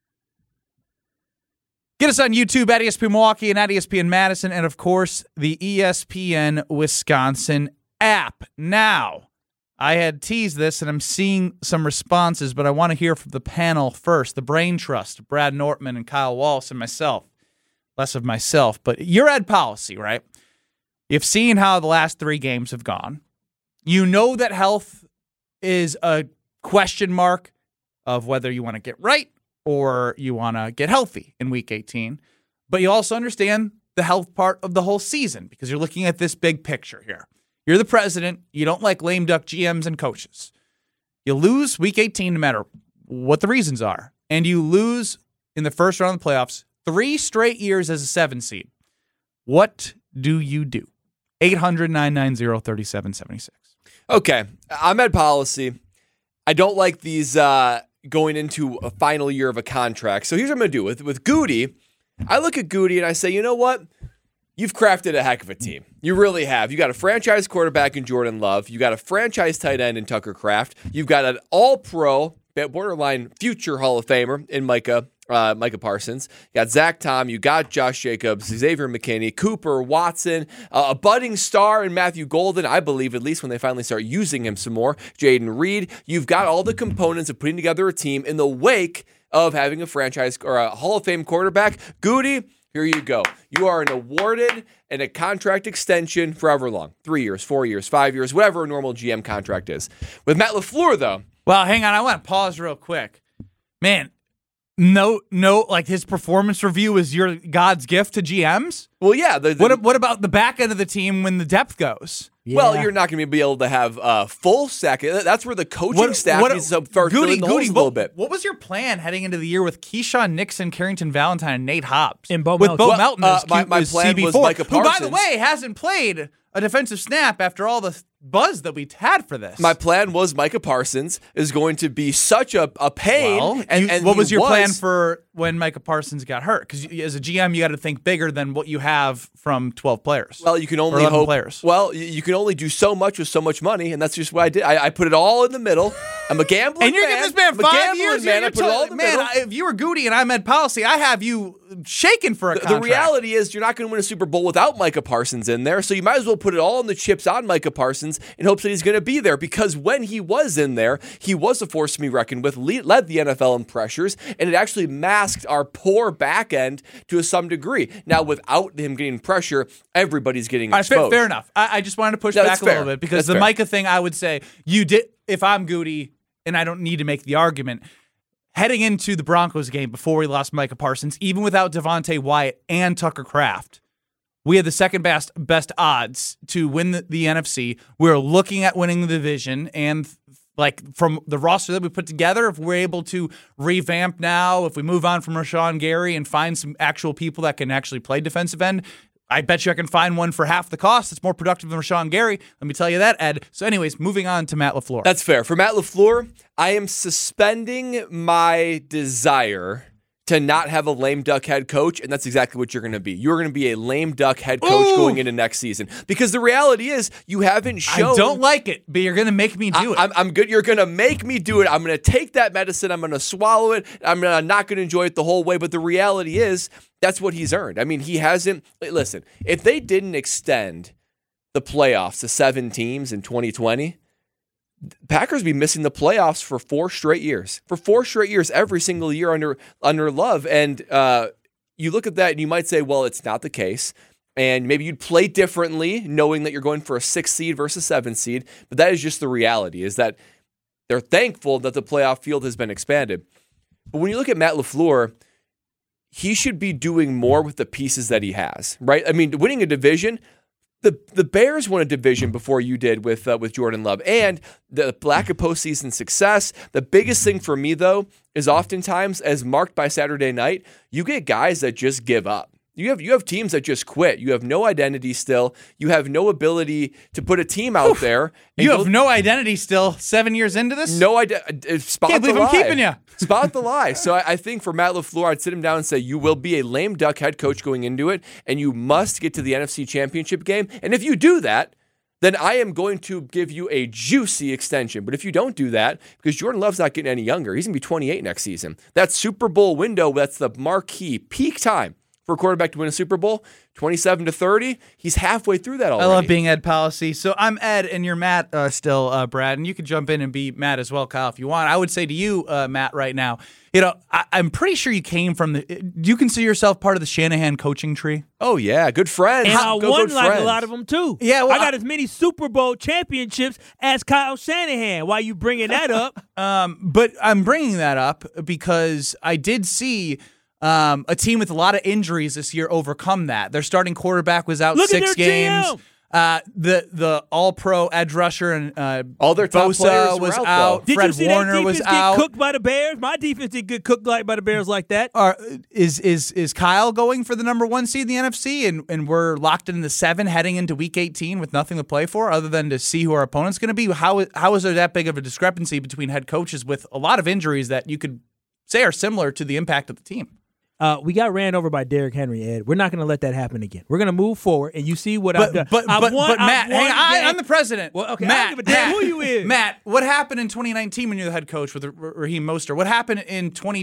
Get us on YouTube at E S P N Milwaukee and at E S P N Madison, and of course, the E S P N Wisconsin app. Now, I had teased this, and I'm seeing some responses, but I want to hear from the panel first. The Brain Trust, Brad Nortman and Kyle Wallace and myself. Less of myself, but your ed policy, right? You've seen how the last three games have gone. You know that health is a question mark of whether you want to get right or you want to get healthy in week eighteen. But you also understand the health part of the whole season because you're looking at this big picture here. You're the president. You don't like lame duck G Ms and coaches. You lose week eighteen no matter what the reasons are. And you lose in the first round of the playoffs three straight years as a seven seed. What do you do? eight hundred, nine nine zero, three seven seven six. Okay, I'm at policy. I don't like these uh, going into a final year of a contract. So here's what I'm going to do. With, with Goody, I look at Goody and I say, you know what? You've crafted a heck of a team. You really have. You got a franchise quarterback in Jordan Love. You got a franchise tight end in Tucker Kraft. You've got an all-pro, borderline future Hall of Famer in Micah Uh, Micah Parsons. You got Zach Tom. You got Josh Jacobs, Xavier McKinney, Cooper, Watson, uh, a budding star in Matthew Golden, I believe, at least when they finally start using him some more. Jaden Reed. You've got all the components of putting together a team in the wake of having a franchise or a Hall of Fame quarterback. Goody, here you go. You are an awarded and a contract extension forever long. Three years, four years, five years, whatever a normal G M contract is. With Matt LaFleur, though. Well, hang on. I want to pause real quick. Man, No, no, like his performance review is your God's gift to G Ms? Well, yeah. The, the, what What about the back end of the team when the depth goes? Yeah. Well, you're not going to be able to have uh, full second. That's where the coaching staff needs to start filling the holes a little bit. What was your plan heading into the year with Keyshawn Nixon, Carrington Valentine, and Nate Hobbs? And Bo with Melton. Bo Well, Melton uh, as, my- Q- my as plan C B was four, Micah who, by the Parsons. way, hasn't played a defensive snap after all the buzz that we had for this. My plan was Micah Parsons is going to be such a, a pain. Well, and, you- and what he was your was, plan for when Micah Parsons got hurt? Because as a G M, you got to think bigger than what you have from twelve players. Well, you can Or only eleven hope. players. Well, you, you can only do so much with so much money, and that's just what I did. I, I put it all in the middle. I'm a gambling And you're man. giving this man I'm a five gambling years. man. You're I put it all in the man, middle. I- if you were Goody and I'm Ed Policy, I have you shaking for a The, the contract. reality is you're not going to win a Super Bowl without Micah Parsons in there, so you might as well put it all in the chips on Micah Parsons in hopes that he's going to be there, because when he was in there, he was a force to be reckoned with, lead, led the N F L in pressures, and it actually masked our poor back end to some degree. Now, without him getting pressure, everybody's getting All right, fair, exposed. fair enough. I, I just wanted to push No, back that's a little fair. bit because That's the fair. Micah thing, I would say you did. If I'm Goody, and I don't need to make the argument, heading into the Broncos game before we lost Micah Parsons, even without Devontae Wyatt and Tucker Kraft, we had the second best best odds to win the, the N F C. We were looking at winning the division, and like from the roster that we put together, if we're able to revamp now, if we move on from Rashawn Gary and find some actual people that can actually play defensive end, I bet you I can find one for half the cost. It's more productive than Rashawn Gary. Let me tell you that, Ed. So anyways, moving on to Matt LaFleur. That's fair. For Matt LaFleur, I am suspending my desire to not have a lame duck head coach, and that's exactly what you're going to be. You're going to be a lame duck head coach Ooh. going into next season, because the reality is you haven't shown. I don't like it, but you're going to make me do I, it. I'm, I'm good. You're going to make me do it. I'm going to take that medicine. I'm going to swallow it. I'm gonna, not going to enjoy it the whole way. But the reality is that's what he's earned. I mean, he hasn't. Listen, if they didn't extend the playoffs to seven teams in twenty twenty, Packers be missing the playoffs for four straight years. For four straight years, every single year under under Love. And uh, you look at that and you might say, well, it's not the case. And maybe you'd play differently knowing that you're going for a six seed versus seven seed. But that is just the reality, is that they're thankful that the playoff field has been expanded. But when you look at Matt LaFleur, he should be doing more with the pieces that he has, right? I mean, winning a division, the the Bears won a division before you did with uh, with Jordan Love. And the lack of postseason success, the biggest thing for me, though, is oftentimes, as marked by Saturday night, you get guys that just give up. You have you have teams that just quit. You have no identity still. You have no ability to put a team out there. You have no identity still seven years into this? No identity. Spot Can't the believe lie. I'm keeping you. Spot the lie. So I, I think for Matt LaFleur, I'd sit him down and say, you will be a lame duck head coach going into it, and you must get to the N F C Championship game. And if you do that, then I am going to give you a juicy extension. But if you don't do that, because Jordan Love's not getting any younger, he's going to be twenty-eight next season. That Super Bowl window, that's the marquee peak time for a quarterback to win a Super Bowl, twenty-seven to thirty, he's halfway through that already. I love being Ed Policy. So I'm Ed, and you're Matt uh, still, uh, Brad, and you can jump in and be Matt as well, Kyle, if you want. I would say to you, uh, Matt, right now, you know, I- I'm pretty sure you came from the. Do you consider yourself part of the Shanahan coaching tree? Oh yeah, good friends. And I Go, won good like friends. a lot of them too. Yeah, well, I got I- as many Super Bowl championships as Kyle Shanahan. Why you bringing that up? Um, but I'm bringing that up because I did see um, a team with a lot of injuries this year overcome that. Their starting quarterback was out Look at six their games. G M. Uh, the the All Pro edge rusher and uh, All their top Bosa players were was out, out. though. Did Fred you see Warner that was defense get out. cooked by the Bears? My defense did get cooked like by the Bears like that. Are, is is is Kyle going for the number one seed in the N F C, and, and we're locked in the seven heading into Week eighteen with nothing to play for other than to see who our opponent's going to be? How how is there that big of a discrepancy between head coaches with a lot of injuries that you could say are similar to the impact of the team? Uh, we got ran over by Derrick Henry, Ed. We're not going to let that happen again. We're going to move forward, and you see what But I've done. but I've but, won, but I've Matt, won hang on, I, games. I'm the president. Well, okay, I Matt, don't give a damn Matt, who you is. Matt, what happened in twenty nineteen when you're the head coach with Raheem Mostert? What happened in twenty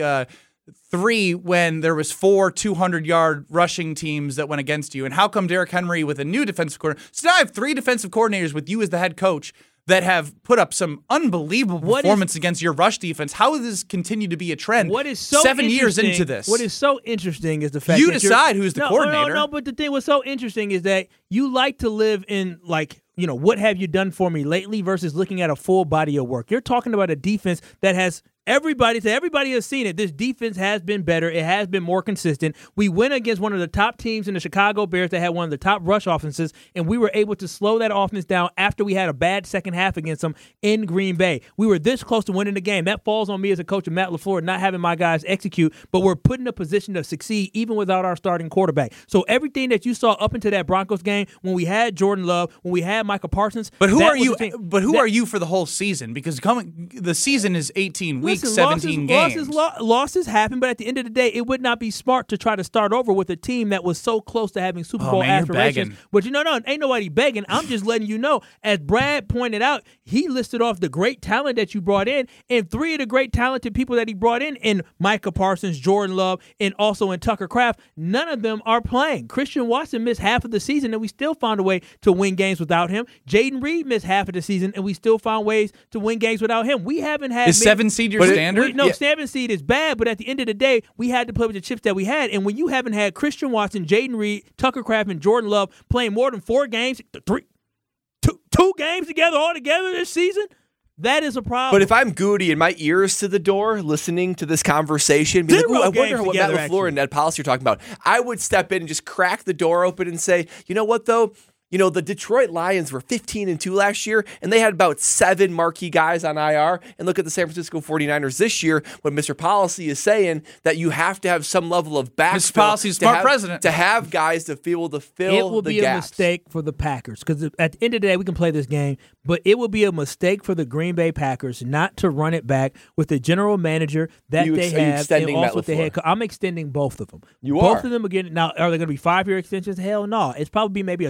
twenty-three when there was four two hundred yard rushing teams that went against you? And how come Derrick Henry with a new defensive coordinator? So now I have three defensive coordinators with you as the head coach that have put up some unbelievable What performance is, against your rush defense. How does this continue to be a trend? What is so seven years interesting- into this? What is so interesting is the fact You that you're- decide who's the no, coordinator. No, no, no. But the thing what's so interesting is that you like to live in like, you know, what have you done for me lately versus looking at a full body of work. You're talking about a defense that has everybody, so everybody has seen it. This defense has been better. It has been more consistent. We went against one of the top teams in the Chicago Bears that had one of the top rush offenses, and we were able to slow that offense down after we had a bad second half against them in Green Bay. We were this close to winning the game. That falls on me as a coach of Matt LaFleur, not having my guys execute, but we're put in a position to succeed even without our starting quarterback. So everything that you saw up into that Broncos game, when we had Jordan Love, when we had Michael Parsons, But who that are was you? the thing. But who That- are you for the whole season? Because coming, the season is eighteen weeks, Listen, seventeen losses, games. Losses, lo- losses happen, but at the end of the day, it would not be smart to try to start over with a team that was so close to having Super Oh, Bowl man, you're aspirations. begging. But you know, no, ain't nobody begging. I'm just letting you know. As Brad pointed out, he listed off the great talent that you brought in, and three of the great talented people that he brought in, in Micah Parsons, Jordan Love, and also in Tucker Kraft, none of them are playing. Christian Watson missed half of the season, and we still found a way to win games without him. Jaden Reed missed half of the season, and we still found ways to win games without him. We haven't had Is many- seven seed your But it- standard? we- no, Yeah. seven seed is bad, but at the end of the day, we had to play with the chips that we had. And when you haven't had Christian Watson, Jaden Reed, Tucker Kraft, and Jordan Love playing more than four games, three, two, two games together all together this season, that is a problem. But if I'm Goody and my ears to the door listening to this conversation, be like, Zero "Ooh, I wonder games what together, Matt LaFleur actually. and Ned Policy are talking about," I would step in and just crack the door open and say, you know what, though? You know, the Detroit Lions were fifteen and two last year, and they had about seven marquee guys on I R. And look at the San Francisco forty-niners this year, when Mister Policy is saying that you have to have some level of backfill. Mister Policy, to smart have- president. To have guys to be able to fill it will the be gaps. a mistake for the Packers because at the end of the day, we can play this game, but it will be a mistake for the Green Bay Packers not to run it back with the general manager that You they ex- are you have and extending Matt also with the head LaFleur? coach. I'm extending both of them. You both are. of them again. Now, are they going to be five-year extensions? Hell no. It's probably be maybe a three-year extension.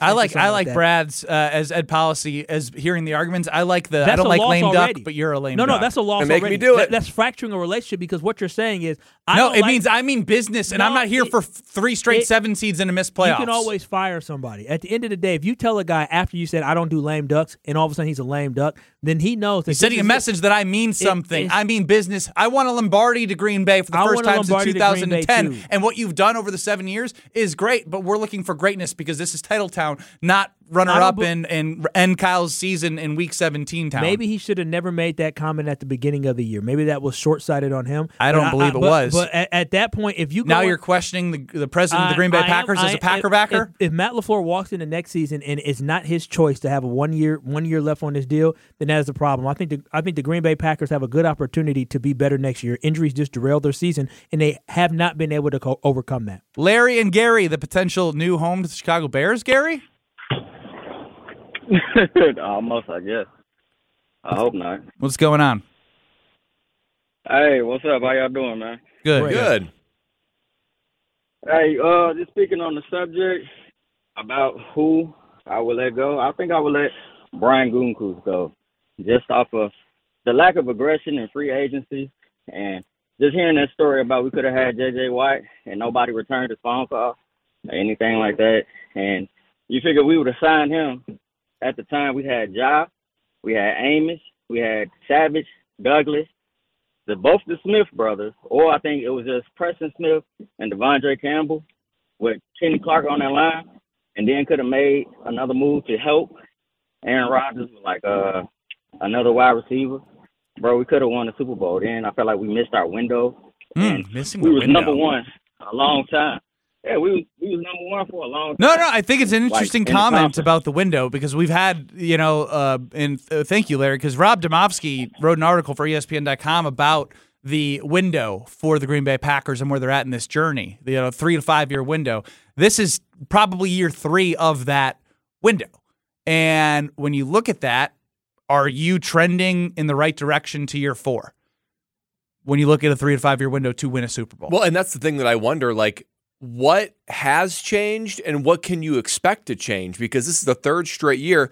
I like something I like like that. Brad's uh, as Ed policy as hearing the arguments. I like the I That's don't a like loss lame already. duck, but you're a lame No, duck. no, that's a loss And make already. me do That- it. that's fracturing a relationship because what you're saying is I no, don't it like, means I mean business, and No, I'm not here it- for f- three straight it- seven seeds and a missed playoffs. You can always fire somebody. At the end of the day, if you tell a guy after you said I don't do lame ducks, and all of a sudden he's a lame duck, then he knows that He's sending this a is- message that I mean something. it's- I mean business. I want a Lombardi to Green Bay for the I first want a time since Lombardi to Green Bay, two thousand ten. too. And what you've done over the seven years is great, but we're looking for greatness because this is Titletown, not runner-up be- and, and end Kyle's season in Week seventeen town. Maybe he should have never made that comment at the beginning of the year. Maybe that was short-sighted on him. I don't But believe it but- was. But at, at that point, if you go now in- you're questioning the, the president of the I- Green Bay I am- Packers I as a am- Packer if, backer? If, if Matt LaFleur walks into next season and it's not his choice to have a one year one year left on this deal, then that is a problem. I think the I think the Green Bay Packers have a good opportunity to be better next year. Injuries just derailed their season, and they have not been able to co- overcome that. Larry and Gary, the potential new home to the Chicago Bears, Gary? Almost, I guess. I hope not. What's going on? Hey, what's up? How y'all doing, man? Good. Good. Hey, uh, just speaking on the subject about who I will let go, I think I will let Brian Gutekunst go, just off of the lack of aggression in free agency, and just hearing that story about we could have had J J Watt and nobody returned his phone call or anything like that, and you figure we would have signed him at the time. We had Ja, we had Amos, we had Savage, Douglas, the both the Smith brothers, or I think it was just Preston Smith and Devondre Campbell with Kenny Clark on that line, and then could have made another move to help Aaron Rodgers with like uh, another wide receiver. Bro, we could have won the Super Bowl then. I felt like we missed our window. Mm, missing we the was window. number one a long time. Yeah, we was, we was number one for a long time. No, no, I think it's an Like, interesting in the comment conference. about the window because we've had, you know, uh, and uh, thank you, Larry, because Rob Domofsky wrote an article for E S P N dot com about the window for the Green Bay Packers and where they're at in this journey, the you know, three to five year window. This is probably year three of that window. And when you look at that, are you trending in the right direction to year four? When you look at a three to five year window to win a Super Bowl. Well, and that's the thing that I wonder, like, what has changed and what can you expect to change? Because this is the third straight year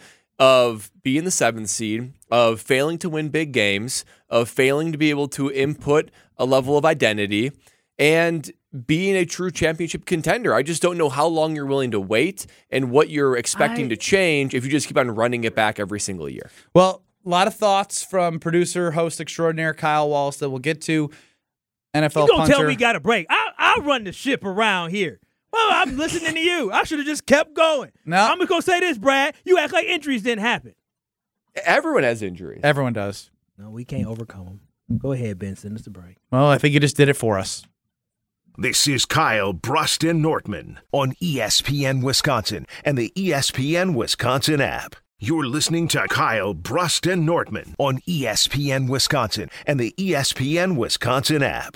of being the seventh seed, of failing to win big games, of failing to be able to input a level of identity, and being a true championship contender. I just don't know how long you're willing to wait and what you're expecting I- to change if you just keep on running it back every single year. Well, a lot of thoughts from producer, host extraordinaire Kyle Wallace that we'll get to. N F L You gonna punter. tell me we got a break? I I'll run the ship around here. Well, I'm listening to you. I should have just kept going. No. I'm just gonna say this, Brad. You act like injuries didn't happen. Everyone has injuries. Everyone does. No, we can't overcome them. Go ahead, Ben. Send us the break. Well, I think you just did it for us. This is Kyle Bruston Nortman on E S P N Wisconsin and the E S P N Wisconsin app. You're listening to Kyle Bruston Nortman on E S P N Wisconsin and the E S P N Wisconsin app.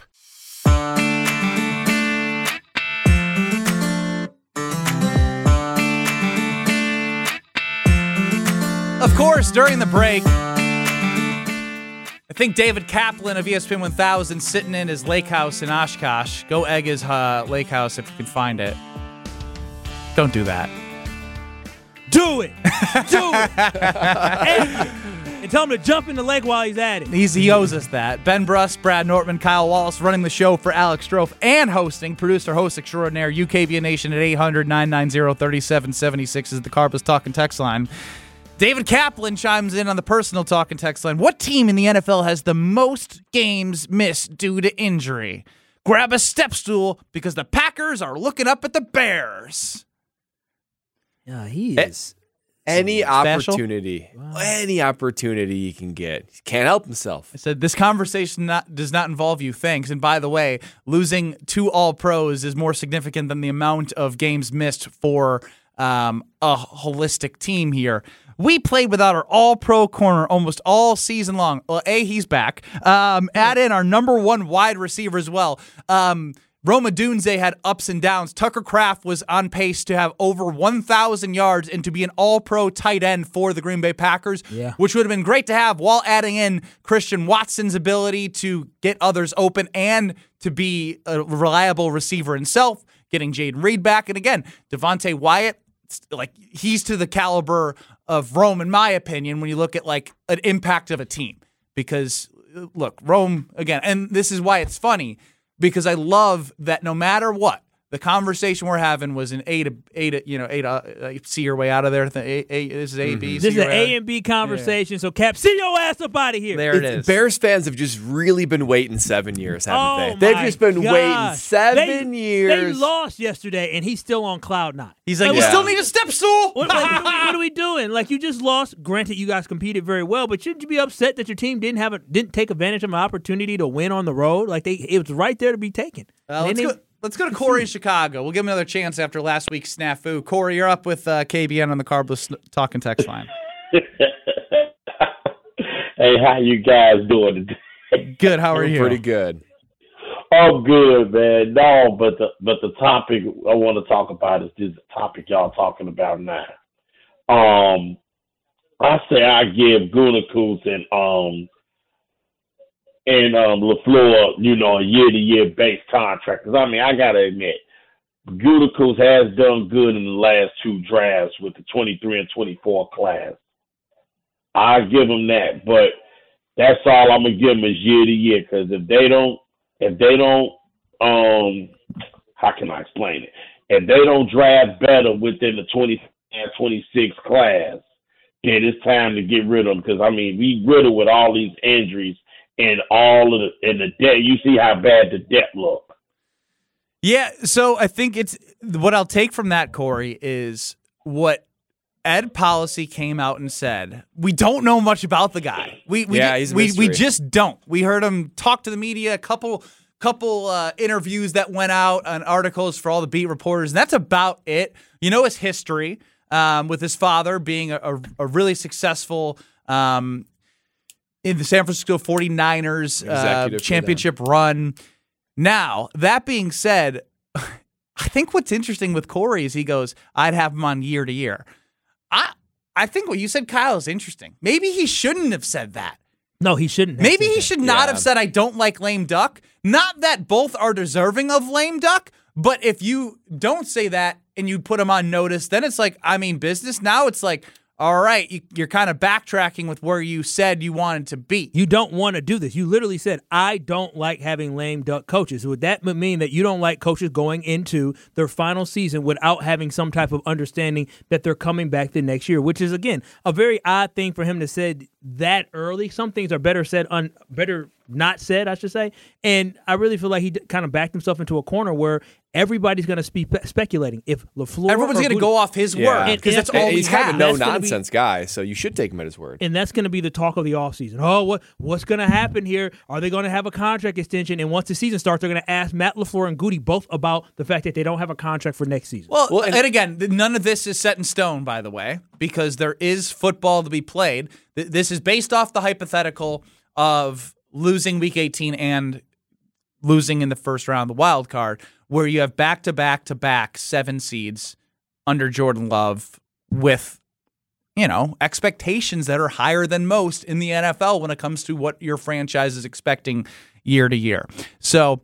Of course, during the break, I think David Kaplan of E S P N one thousand sitting in his lake house in Oshkosh. Go egg his uh, lake house if you can find it. Don't do that. Do it. Do it. and, and tell him to jump in the lake while he's at it. He's, he owes us that. Ben Bruss, Brad Nortman, Kyle Wallace running the show for Alex Strofe and hosting. Producer, host extraordinaire, U K V A Nation at eight hundred, nine nine zero, three seven seven six is the Carpus Talking text line. David Kaplan chimes in on the personal talking text line. What team in the N F L has the most games missed due to injury? Grab a step stool because the Packers are looking up at the Bears. Yeah, he is. Any Special? opportunity, any opportunity you can get. He can't help himself. I said, this conversation not, does not involve you, thanks. And by the way, losing two All-Pros is more significant than the amount of games missed for um, a holistic team here. We played without our all-pro corner almost all season long. Well, A, he's back. Um, add in our number one wide receiver as well. Um, Roma Dunze had ups and downs. Tucker Kraft was on pace to have over one thousand yards and to be an all-pro tight end for the Green Bay Packers, Yeah. which would have been great to have while adding in Christian Watson's ability to get others open and to be a reliable receiver himself, getting Jaden Reed back. And again, Devontae Wyatt, like he's to the caliber of Rome, in my opinion, when you look at like an impact of a team. Because look, Rome again, and this is why it's funny, because I love that no matter what, the conversation we're having was an A to A to you know A to uh, see your way out of there. A, A, this is A Mm-hmm. B. This is an A and B conversation. Yeah. So Cap, see your ass up out of here. There it it's, is. Bears fans have just really been waiting seven years, haven't oh they? They've just been God. waiting seven they, years. They lost yesterday, and he's still on cloud nine. He's like, like we yeah. still need a step stool. What, like, what, what are we doing? Like, you just lost. Granted, you guys competed very well, but shouldn't you be upset that your team didn't have a, didn't take advantage of an opportunity to win on the road? Like they, it was right there to be taken. Uh, let's go. Let's go to Corey in Chicago. We'll give him another chance after last week's snafu. Corey, you're up with uh, K B N on the Carbless Talking Text line. Hey, how you guys doing today? Good. How are Doing you? Pretty good. Oh, good, man. No, but the but the topic I want to talk about is this topic y'all talking about now. Um, I say I give Gutekunst and um and um LaFleur, you know, a year to year base contract. Because I mean, I gotta admit, Gutekunst has done good in the last two drafts with the twenty-three and twenty-four class. I give him that, but that's all I'm gonna give him is year to year. Because if they don't, if they don't, um, how can I explain it? If they don't draft better within the twenty and twenty-six class, then it's time to get rid of them. Because I mean, we riddled with all these injuries and all of the and the debt. You see how bad the debt look. Yeah, so I think it's what I'll take from that, Corey, is what Ed Policy came out and said. We don't know much about the guy. We we Yeah, he's a we, we mystery. just don't. We heard him talk to the media, a couple couple uh, interviews that went out on articles for all the beat reporters, and that's about it. You know his history um, with his father being a, a, a really successful um, in the San Francisco forty-niners uh, Executive for championship run. Now, that being said, I think what's interesting with Corey is he goes, I'd have him on year to year. I I think what you said, Kyle, is interesting. Maybe he shouldn't have said that. No, he shouldn't. have Maybe said he that. should not Yeah. have said, I don't like lame duck. Not that both are deserving of lame duck, but if you don't say that and you put him on notice, then it's like, I mean, business. Now it's like, all right, you, you're kind of backtracking with where you said you wanted to be. You don't want to do this. You literally said, I don't like having lame duck coaches. Would that mean that you don't like coaches going into their final season without having some type of understanding that they're coming back the next year, which is, again, a very odd thing for him to say that early. Some things are better said, un, better not said, I should say. And I really feel like he d- kind of backed himself into a corner where everybody's going to be pe- speculating. If LaFleur Everyone's or going to Guti- go off his Yeah. word And- because and that's that's- all And we he's kind of have. a That's gonna no-nonsense guy, so you should take him at his word. And that's going to be the talk of the offseason. Oh, what what's going to happen here? Are they going to have a contract extension? And once the season starts, they're going to ask Matt LaFleur and Goody both about the fact that they don't have a contract for next season. Well, Well, and, and- again, th- none of this is set in stone, by the way, because there is football to be played. Th- This is based off the hypothetical of losing Week eighteen and losing in the first round, the wild card, where you have back-to-back-to-back seven seeds under Jordan Love with, you know, expectations that are higher than most in the N F L when it comes to what your franchise is expecting year to year. So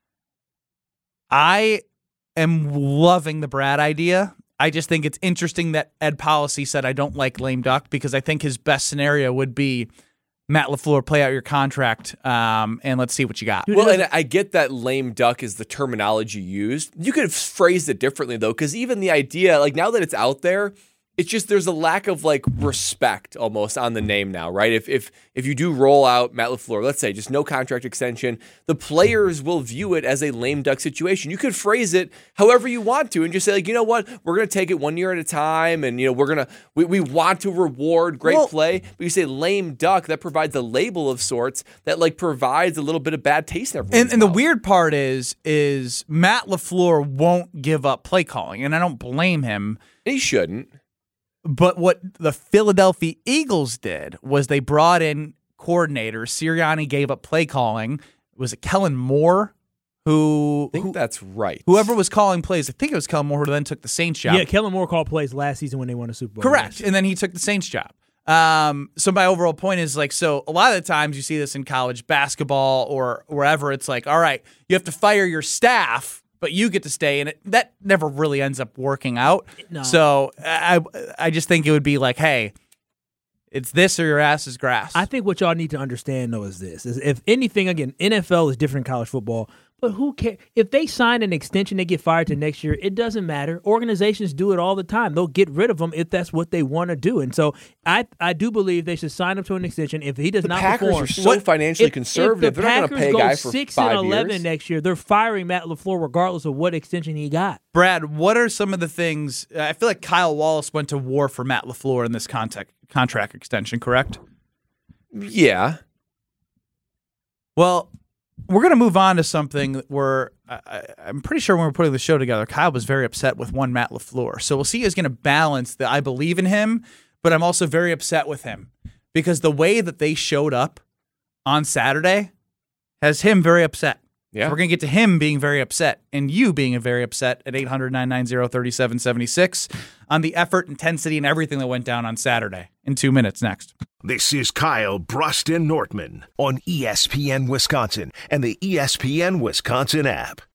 I am loving the Brad idea. I just think it's interesting that Ed Policy said, I don't like lame duck, because I think his best scenario would be Matt LaFleur, play out your contract, um, and let's see what you got. Well, and I get that lame duck is the terminology used. You could have phrased it differently, though, because even the idea, like now that it's out there, it's just there's a lack of like respect almost on the name now, right? If if if you do roll out Matt LaFleur, let's say just no contract extension, the players will view it as a lame duck situation. You could phrase it however you want to and just say, like, you know what, we're gonna take it one year at a time, and you know, we're gonna we, we want to reward great Well- play, but you say lame duck, that provides a label of sorts that like provides a little bit of bad taste in everyone's And, and the mouth. weird part is, is Matt LaFleur won't give up play calling, and I don't blame him. He shouldn't. But what the Philadelphia Eagles did was they brought in coordinators. Sirianni gave up play calling. Was it Kellen Moore who, I think who that's right. whoever was calling plays? I think it was Kellen Moore who then took the Saints job. yeah, Kellen Moore called plays last season when they won the Super Bowl. Correct. And then he took the Saints job. Um, so my overall point is like, so a lot of the times you see this in college basketball or wherever, it's like, all right, you have to fire your staff but you get to stay, and it, that never really ends up working out. No. So I I just think it would be like, hey, it's this or your ass is grass. I think what y'all need to understand, though, is this. Is if anything, again, N F L is different than college football, but who cares? If they sign an extension, they get fired to next year, it doesn't matter. Organizations do it all the time. They'll get rid of them if that's what they want to do. And so I I do believe they should sign him to an extension. If he does the not Packers perform. are so what, financially if, conservative. If the They're not going to Packers pay a go guy for six five and eleven years. next year, they're firing Matt LaFleur regardless of what extension he got. Brad, what are some of the things? I feel like Kyle Wallace went to war for Matt LaFleur in this contact, contract extension, correct? Yeah. Well, we're going to move on to something where I, I'm pretty sure when we were putting the show together, Kyle was very upset with one Matt LaFleur. So we'll see who's going to balance the I believe in him, but I'm also very upset with him because the way that they showed up on Saturday has him very upset. Yeah. So we're going to get to him being very upset and you being very upset at eight hundred, nine nine zero, three seven seven six on the effort, intensity, and everything that went down on Saturday in two minutes next. This is Kyle Brust and Nortman on E S P N Wisconsin and the E S P N Wisconsin app.